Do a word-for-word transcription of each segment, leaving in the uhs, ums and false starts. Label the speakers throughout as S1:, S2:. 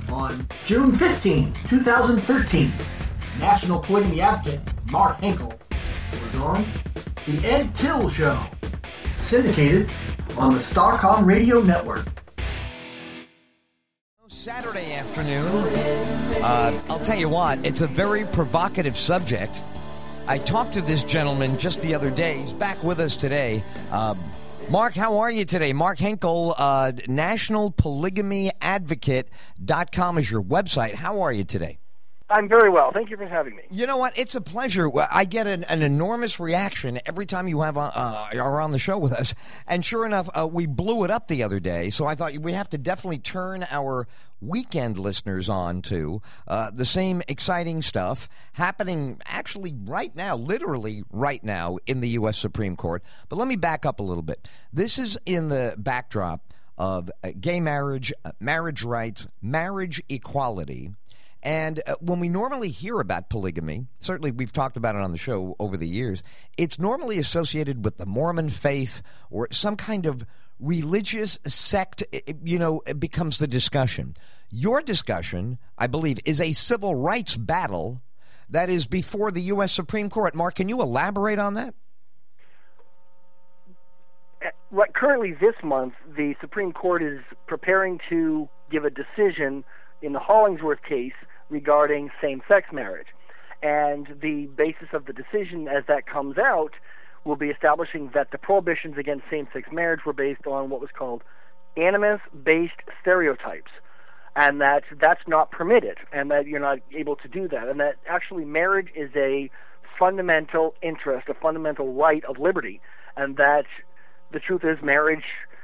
S1: On June fifteenth, twenty thirteen, National Polygamy Advocate Mark Henkel was on The Ed Till Show, syndicated on the Starcom Radio Network.
S2: Saturday afternoon, uh, I'll tell you what, it's a very provocative subject. I talked to this gentleman just the other day. He's back with us today. Uh, Mark, how are you today? Mark Henkel, uh, National Polygamy Advocate dot com is your website. How are you today?
S3: I'm very well. Thank you for having me.
S2: You know what? It's a pleasure. I get an, an enormous reaction every time you have uh, are on the show with us. And sure enough, uh, we blew it up the other day. So I thought we have to definitely turn our weekend listeners on to uh, the same exciting stuff happening actually right now, literally right now in the U S Supreme Court. But let me back up a little bit. This is in the backdrop of uh, gay marriage, uh, marriage rights, marriage equality. And uh, when we normally hear about polygamy, certainly we've talked about it on the show over the years, it's normally associated with the Mormon faith or some kind of religious sect. It, you know, it becomes the discussion. Your discussion, I believe, is a civil rights battle that is before the U S Supreme Court. Mark, can you elaborate on that?
S3: Right, currently this month, the Supreme Court is preparing to give a decision in the Hollingsworth case regarding same-sex marriage. And the basis of the decision as that comes out will be establishing that the prohibitions against same-sex marriage were based on what was called animus-based stereotypes, and that that's not permitted, and that you're not able to do that, and that actually marriage is a fundamental interest, a fundamental right of liberty, and that the truth is marriage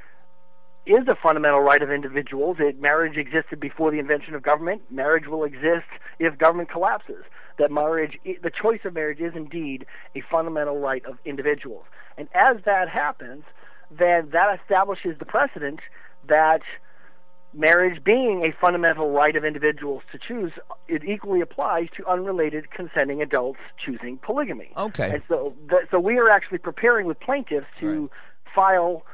S3: is a fundamental right of individuals. It, marriage existed before the invention of government. Marriage will exist if government collapses. That marriage, the choice of marriage is indeed a fundamental right of individuals. And as that happens, then that establishes the precedent that marriage being a fundamental right of individuals to choose, it equally applies to unrelated consenting adults choosing polygamy.
S2: Okay.
S3: And so, th- so we are actually preparing with plaintiffs to right. file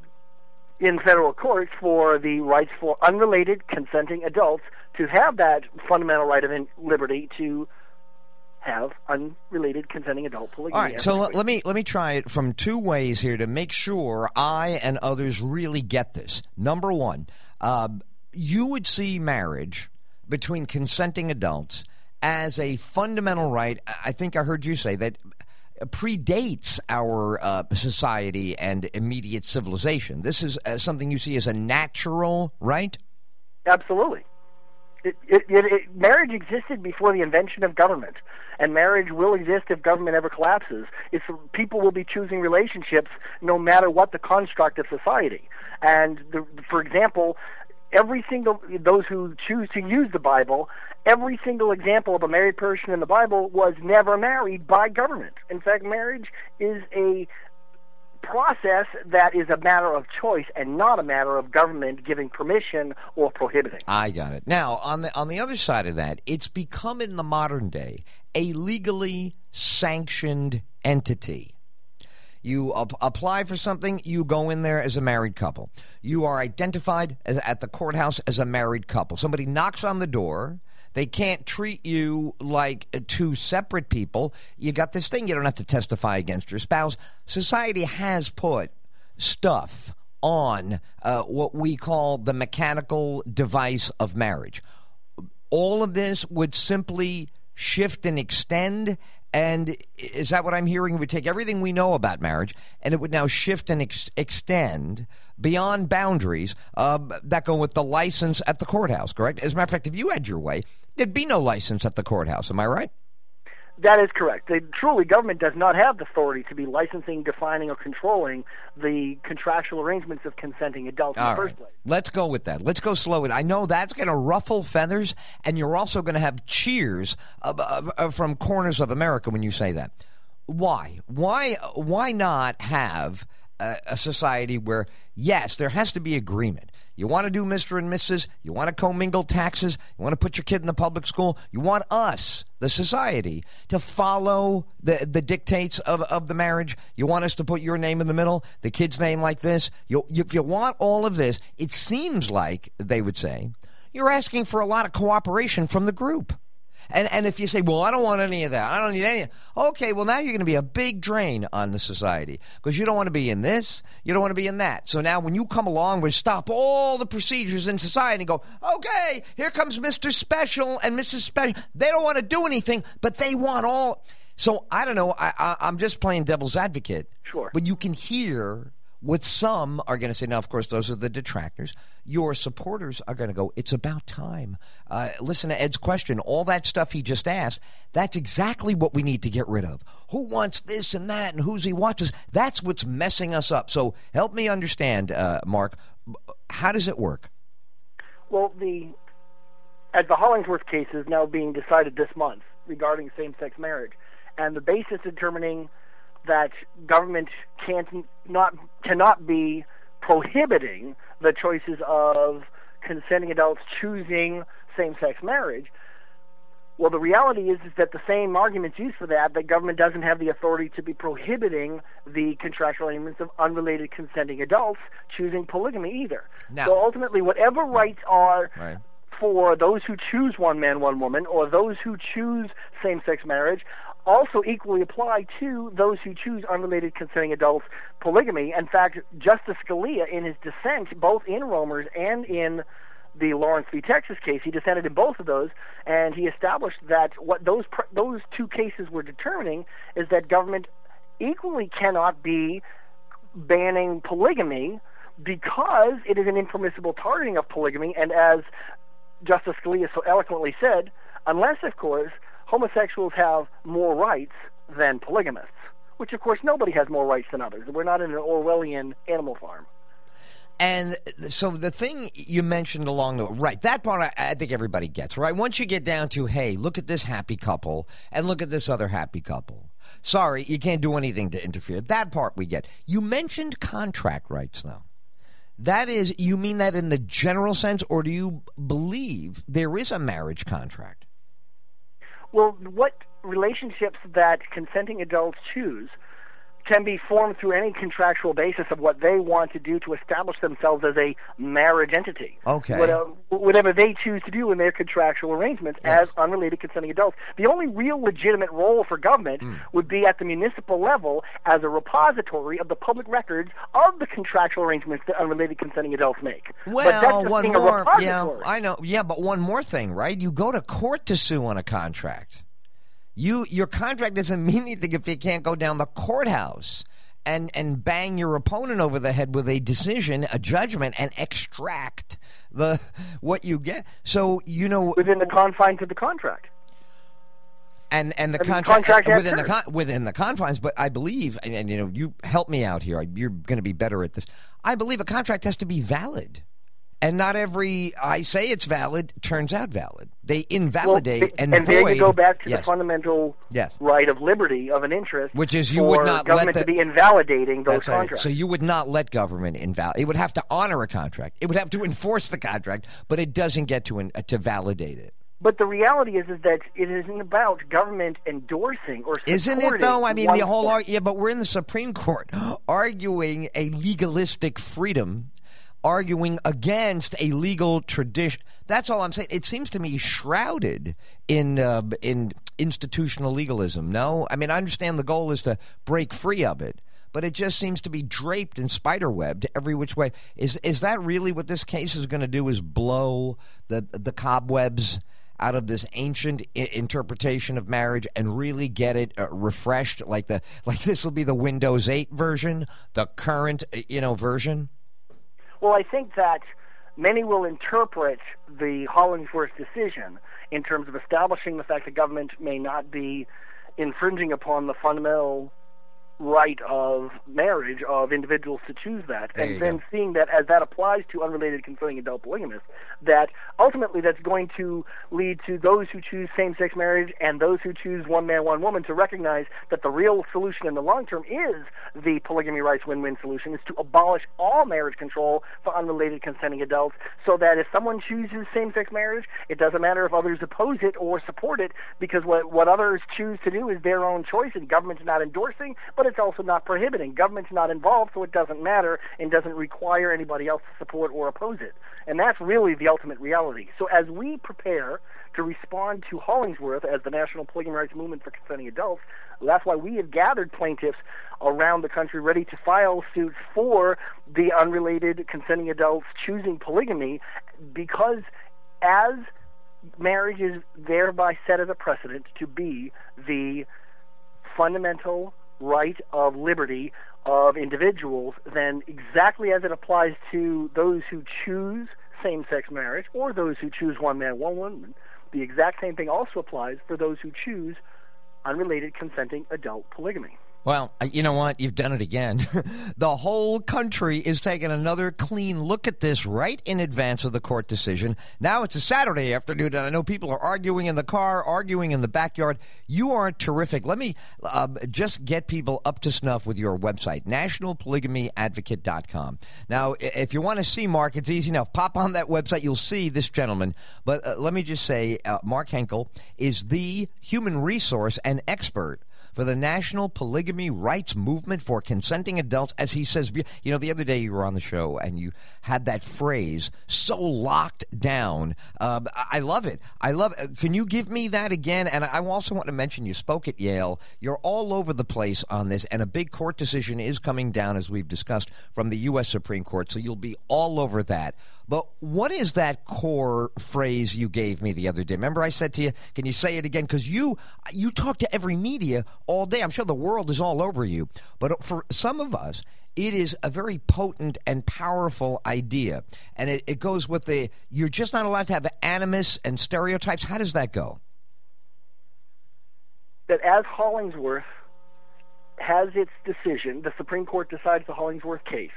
S3: in federal courts for the rights for unrelated consenting adults to have that fundamental right of in- liberty to have unrelated consenting adult polygamy.
S2: All right, so l- let me let me try it from two ways here to make sure I and others really get this. Number one, uh, you would see marriage between consenting adults as a fundamental right. I think I heard you say that predates our uh, society and immediate civilization. This is uh, something you see as a natural right?
S3: Absolutely. It, it, it, it, marriage existed before the invention of government, and marriage will exist if government ever collapses. It's, people will be choosing relationships no matter what the construct of society. And, the, for example, every single, those who choose to use the Bible, every single example of a married person in the Bible was never married by government. In fact, marriage is a process that is a matter of choice and not a matter of government giving permission or prohibiting.
S2: I got it. Now, on the on the other side of that, it's become in the modern day a legally sanctioned entity. You ap- apply for something, you go in there as a married couple. You are identified as, at the courthouse as a married couple. Somebody knocks on the door. They can't treat you like two separate people. You got this thing. You don't have to testify against your spouse. Society has put stuff on uh, what we call the mechanical device of marriage. All of this would simply shift and extend. And is that what I'm hearing? It would take everything we know about marriage, and it would now shift and ex- extend beyond boundaries uh, that go with the license at the courthouse, correct? As a matter of fact, if you had your way, there'd be no license at the courthouse. Am I right?
S3: That is correct. The, truly, government does not have the authority to be licensing, defining, or controlling the contractual arrangements of consenting adults
S2: All
S3: in the
S2: right.
S3: first place.
S2: Let's go with that. Let's go slow it. I know that's going to ruffle feathers, and you're also going to have cheers uh, uh, from corners of America when you say that. Why? Why? Why not have a, a society where, yes, there has to be agreement. You want to do Mister and Missus You want to commingle taxes. You want to put your kid in the public school. You want us, the society, to follow the the dictates of, of the marriage. You want us to put your name in the middle, the kid's name like this. You, you, if you want all of this, it seems like they would say, you're asking for a lot of cooperation from the group. And and if you say, well, I don't want any of that, I don't need any, okay, well, now you're going to be a big drain on the society because you don't want to be in this, you don't want to be in that. So now when you come along, we stop all the procedures in society and go, okay, here comes Mister Special and Missus Special. They don't want to do anything, but they want all. So I don't know, I, I, I'm just playing devil's advocate.
S3: Sure.
S2: But you can hear what some are going to say. Now, of course, those are the detractors. Your supporters are going to go, it's about time. Uh, listen to Ed's question. All that stuff he just asked, that's exactly what we need to get rid of. Who wants this and that and who's he watches? That's what's messing us up. So help me understand, uh, Mark, how does it work?
S3: Well, the as the Hollingsworth case is now being decided this month regarding same-sex marriage, and the basis determining that government can't not cannot be prohibiting the choices of consenting adults choosing same-sex marriage. Well, the reality is, is that the same arguments used for that, that government doesn't have the authority to be prohibiting the contractual arrangements of unrelated consenting adults choosing polygamy either.
S2: Now,
S3: so ultimately, whatever rights are
S2: right.
S3: for those who choose one man, one woman, or those who choose same-sex marriage, also equally apply to those who choose unrelated consenting adults polygamy. In fact, Justice Scalia, in his dissent, both in Romer's and in the Lawrence v. Texas case, he dissented in both of those, and he established that what those those two cases were determining is that government equally cannot be banning polygamy because it is an impermissible targeting of polygamy, and as Justice Scalia so eloquently said, unless, of course, homosexuals have more rights than polygamists, which, of course, nobody has more rights than others. We're not in an Orwellian Animal Farm.
S2: And so the thing you mentioned along the right, that part I, I think everybody gets, right? Once you get down to, hey, look at this happy couple and look at this other happy couple. Sorry, you can't do anything to interfere. That part we get. You mentioned contract rights, though. That is, you mean that in the general sense, or do you believe there is a marriage contract?
S3: Well, what relationships that consenting adults choose can be formed through any contractual basis of what they want to do to establish themselves as a marriage entity.
S2: Okay.
S3: Whatever, whatever they choose to do in their contractual arrangements
S2: yes.
S3: as unrelated consenting adults. The only real legitimate role for government mm. would be at the municipal level as a repository of the public records of the contractual arrangements that unrelated consenting adults make.
S2: Well,
S3: but that's just
S2: one
S3: being
S2: more.
S3: A
S2: yeah, I know. Yeah, but one more thing, right? You go to court to sue on a contract. You your contract doesn't mean anything if you can't go down the courthouse and and bang your opponent over the head with a decision, a judgment, and extract the what you get. So you know
S3: within the confines of the contract.
S2: And and the
S3: I mean,
S2: contract,
S3: contract
S2: within the con, within the confines, but I believe, and, and you know, you help me out here. You're going to be better at this. I believe a contract has to be valid. And not every I say it's valid turns out valid. They invalidate
S3: well,
S2: and,
S3: and
S2: void.
S3: And there you go back to
S2: yes.
S3: the fundamental
S2: yes.
S3: right of liberty of an interest,
S2: which is you
S3: for
S2: would not
S3: government
S2: let the,
S3: to be invalidating those
S2: that's
S3: contracts.
S2: Right. So you would not let government invalidate. It would have to honor a contract. It would have to enforce the contract, but it doesn't get to uh, to validate it.
S3: But the reality is, is that it isn't about government endorsing or supporting.
S2: Isn't it, though? I mean, the whole
S3: point.
S2: yeah, but we're in the Supreme Court arguing a legalistic freedom, arguing against a legal tradition. That's all I'm saying. It seems to me shrouded in uh, in institutional legalism. No? I mean, I understand the goal is to break free of it, but it just seems to be draped and spiderwebbed every which way. Is is that really what this case is going to do, is blow the the cobwebs out of this ancient I- interpretation of marriage and really get it uh, refreshed, like the like this will be the Windows eight version, the current you know version?
S3: Well, I think that many will interpret the Hollingsworth decision in terms of establishing the fact that government may not be infringing upon the fundamental right of marriage of individuals to choose that,
S2: there
S3: and then go. Seeing that as that applies to unrelated consenting adult polygamists, that ultimately that's going to lead to those who choose same-sex marriage and those who choose one man, one woman to recognize that the real solution in the long term is the polygamy rights win-win solution, is to abolish all marriage control for unrelated consenting adults, so that if someone chooses same-sex marriage, it doesn't matter if others oppose it or support it, because what, what others choose to do is their own choice and government's not endorsing, but but it's also not prohibiting. Government's not involved, so it doesn't matter and doesn't require anybody else to support or oppose it. And that's really the ultimate reality. So as we prepare to respond to Hollingsworth as the National Polygamy Rights Movement for Consenting Adults, that's why we have gathered plaintiffs around the country ready to file suits for the unrelated consenting adults choosing polygamy, because as marriage is thereby set as a precedent to be the fundamental right of liberty of individuals, then exactly as it applies to those who choose same-sex marriage or those who choose one man, one woman, the exact same thing also applies for those who choose unrelated consenting adult polygamy.
S2: Well, you know what? You've done it again. The whole country is taking another clean look at this right in advance of the court decision. Now it's a Saturday afternoon, and I know people are arguing in the car, arguing in the backyard. You are terrific. Let me uh, just get people up to snuff with your website, national polygamy advocate dot com. Now, if you want to see Mark, it's easy enough. Pop on that website. You'll see this gentleman. But uh, let me just say, uh, Mark Henkel is the human resource and expert for the National Polygamy Rights Movement for Consenting Adults. As he says, you know, the other day you were on the show and you had that phrase, so locked down. Uh, I love it. I love it. Can you give me that again? And I also want to mention you spoke at Yale. You're all over the place on this, and a big court decision is coming down, as we've discussed, from the U S Supreme Court, so you'll be all over that. But what is that core phrase you gave me the other day? Remember I said to you, can you say it again? Because you, you talk to every media all day. I'm sure the world is all over you. But for some of us, it is a very potent and powerful idea. And it, it goes with the, you're just not allowed to have animus and stereotypes. How does that go?
S3: That as Hollingsworth has its decision, the Supreme Court decides the Hollingsworth case,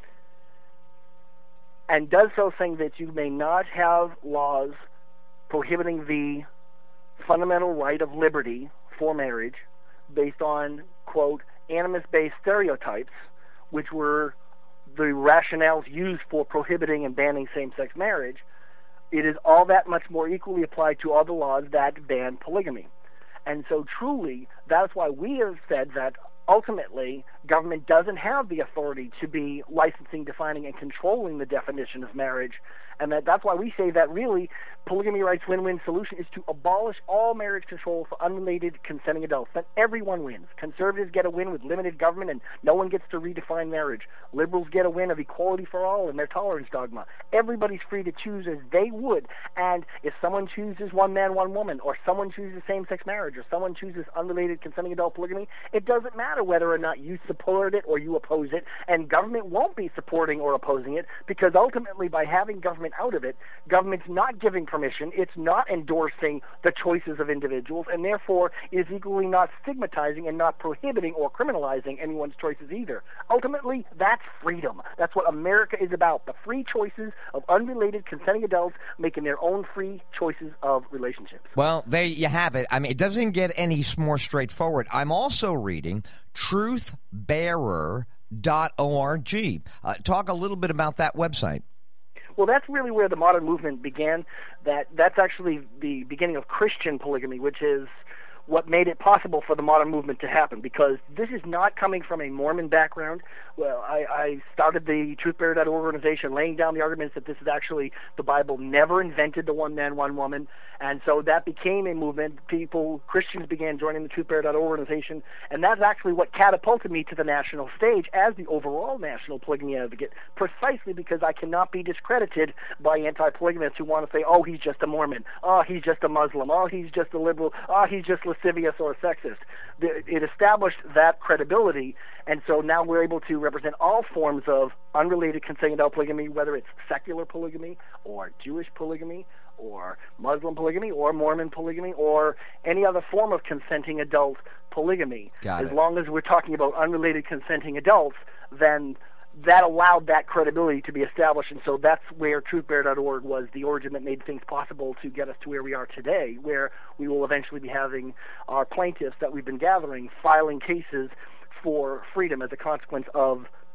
S3: and does so saying that you may not have laws prohibiting the fundamental right of liberty for marriage based on, quote, animus-based stereotypes, which were the rationales used for prohibiting and banning same-sex marriage. It is all that much more equally applied to other laws that ban polygamy. And so truly, that's why we have said that ultimately, government doesn't have the authority to be licensing, defining, and controlling the definition of marriage. And that, that's why we say that really polygamy rights win-win solution is to abolish all marriage control for unrelated consenting adults. Then everyone wins. Conservatives get a win with limited government and no one gets to redefine marriage. Liberals get a win of equality for all and their tolerance dogma. Everybody's free to choose as they would. And if someone chooses one man, one woman, or someone chooses same-sex marriage, or someone chooses unrelated consenting adult polygamy, it doesn't matter whether or not you support it or you oppose it, and government won't be supporting or opposing it, because ultimately by having government out of it, government's not giving permission, it's not endorsing the choices of individuals, and therefore is equally not stigmatizing and not prohibiting or criminalizing anyone's choices either. Ultimately, that's freedom. That's what America is about, the free choices of unrelated consenting adults making their own free choices of relationships.
S2: Well, there you have it. I mean, it doesn't get any more straightforward. I'm also reading truth bearer dot org. Uh, talk a little bit about that website.
S3: Well, that's really where the modern movement began. That that's actually the beginning of Christian polygamy, which is what made it possible for the modern movement to happen, because this is not coming from a Mormon background. Well, I, I started the truth bearer dot org organization laying down the arguments that this is actually, the Bible never invented the one man, one woman, and so that became a movement. People, Christians began joining the truth bearer dot org organization, and that's actually what catapulted me to the national stage as the overall national polygamy advocate, precisely because I cannot be discredited by anti-polygamists who want to say, oh, he's just a Mormon, oh, he's just a Muslim, oh, he's just a liberal, oh, he's just lascivious or sexist. It established that credibility, and so now we're able to represent all forms of unrelated consenting adult polygamy, whether it's secular polygamy or Jewish polygamy or Muslim polygamy or Mormon polygamy or any other form of consenting adult polygamy.
S2: Got
S3: as
S2: it.
S3: long as we're talking about unrelated consenting adults, then that allowed that credibility to be established, and so that's where truth bearer dot org was the origin that made things possible to get us to where we are today, where we will eventually be having our plaintiffs that we've been gathering filing cases for freedom as a consequence of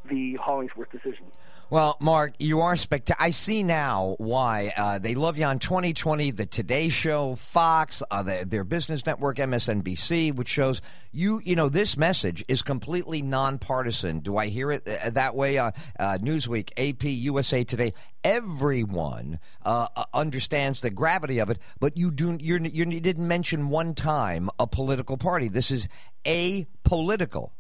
S3: the Hollingsworth decision.
S2: Well, Mark, you are spectacular. I see now why uh, they love you on twenty twenty, the Today Show, Fox, uh, the, their business network, M S N B C, which shows you, you know, this message is completely nonpartisan. Do I hear it uh, that way? Uh, uh, Newsweek, A P, U S A Today, everyone uh, understands the gravity of it, but you, do, you're, you didn't mention one time a political party. This is apolitical.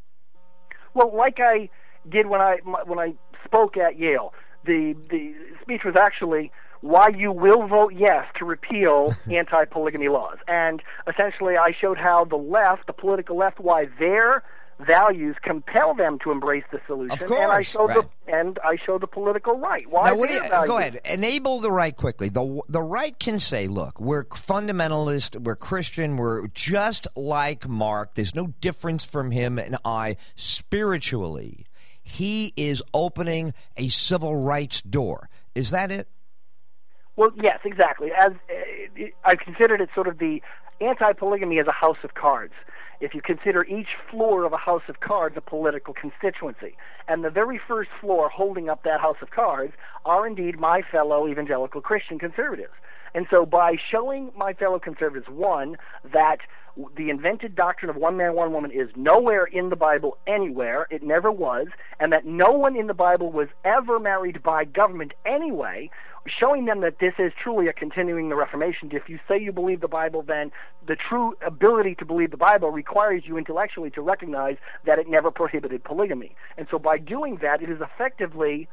S3: Well, like I did when I when I spoke at Yale, the the speech was actually why you will vote yes to repeal anti-polygamy laws, and essentially I showed how the left, the political left, why their values compel them to embrace the solution.
S2: Of course,
S3: and I showed
S2: right.
S3: the and I showed the political right. Why?
S2: Now, what do you,
S3: values,
S2: go ahead. Enable the right quickly. The the right can say, look, we're fundamentalist, we're Christian, we're just like Mark. There's no difference from him and I spiritually. He is opening a civil rights door. Is that it?
S3: Well, yes, exactly. As uh, I considered it sort of the anti-polygamy as a house of cards. If you consider each floor of a house of cards a political constituency. And the very first floor holding up that house of cards are indeed my fellow evangelical Christian conservatives. And so by showing my fellow conservatives, one, that the invented doctrine of one man, one woman is nowhere in the Bible anywhere, it never was, and that no one in the Bible was ever married by government anyway, showing them that this is truly a continuing the Reformation. If you say you believe the Bible, then the true ability to believe the Bible requires you intellectually to recognize that it never prohibited polygamy. And so by doing that, it is effectively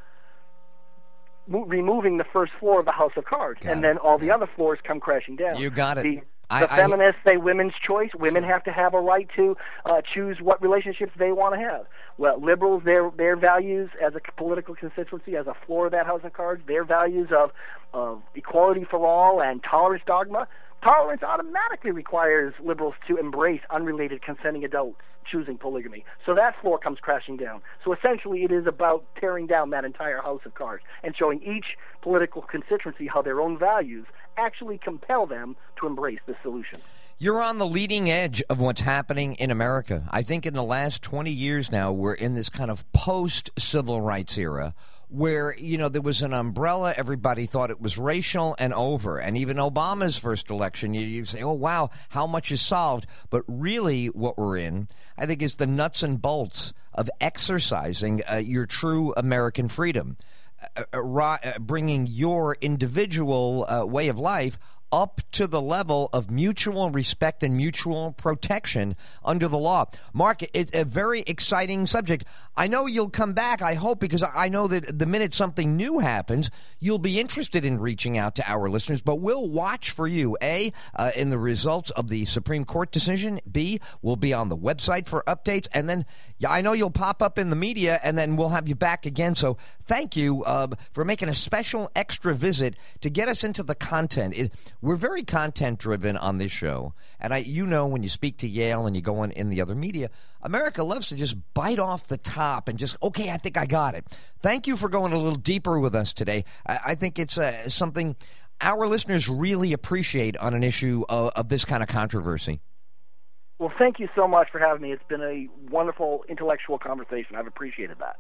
S3: removing the first floor of the house of cards, got and it. Then all the other floors come crashing down.
S2: You got it.
S3: The,
S2: I,
S3: the
S2: I,
S3: feminists say women's choice. Women have to have a right to uh, choose what relationships they want to have. Well, liberals, their their values as a political constituency, as a floor of that house of cards, their values of, of equality for all and tolerance dogma. Tolerance automatically requires liberals to embrace unrelated consenting adults choosing polygamy. So that floor comes crashing down. So essentially it is about tearing down that entire house of cards and showing each political constituency how their own values actually compel them to embrace this solution.
S2: You're on the leading edge of what's happening in America. I think in the last twenty years now, we're in this kind of post-civil rights era where, you know, there was an umbrella. Everybody thought it was racial and over. And even Obama's first election, you, you say, oh, wow, how much is solved? But really what we're in, I think, is the nuts and bolts of exercising uh, your true American freedom, uh, uh, bringing your individual uh, way of life up to the level of mutual respect and mutual protection under the law. Mark, it's a very exciting subject. I know you'll come back, I hope, because I know that the minute something new happens, you'll be interested in reaching out to our listeners, but we'll watch for you, A, uh, in the results of the Supreme Court decision, B, we'll be on the website for updates, and then yeah, I know you'll pop up in the media, and then we'll have you back again. So thank you uh, for making a special extra visit to get us into the content. It, we're very content-driven on this show, and I, you know when you speak to Yale and you go on in the other media, America loves to just bite off the top and just, okay, I think I got it. Thank you for going a little deeper with us today. I, I think it's uh, something our listeners really appreciate on an issue of, of this kind of controversy.
S3: Well, thank you so much for having me. It's been a wonderful intellectual conversation. I've appreciated that.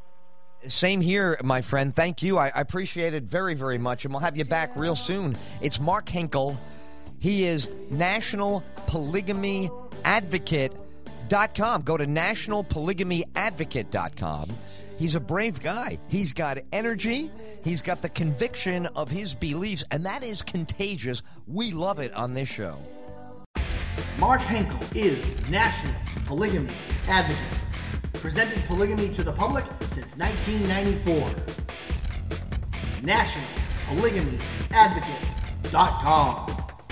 S2: Same here, my friend. Thank you. I, I appreciate it very, very much, and we'll have you back real soon. It's Mark Hinkle. He is National Polygamy Advocate dot com. Go to National Polygamy Advocate dot com. He's a brave guy. He's got energy. He's got the conviction of his beliefs, and that is contagious. We love it on this show.
S1: Mark Hinkle is National Polygamy Advocate, presented polygamy to the public since nineteen ninety-four. National Polygamy Advocate dot com.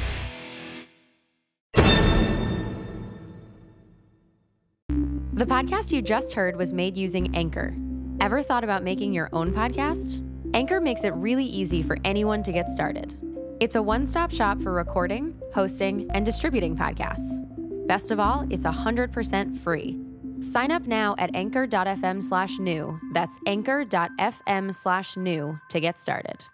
S4: The podcast you just heard was made using Anchor. Ever thought about making your own podcast? Anchor makes it really easy for anyone to get started. It's a one-stop shop for recording, hosting, and distributing podcasts. Best of all, it's one hundred percent free. Sign up now at anchor dot f m slash new. That's anchor dot f m slash new to get started.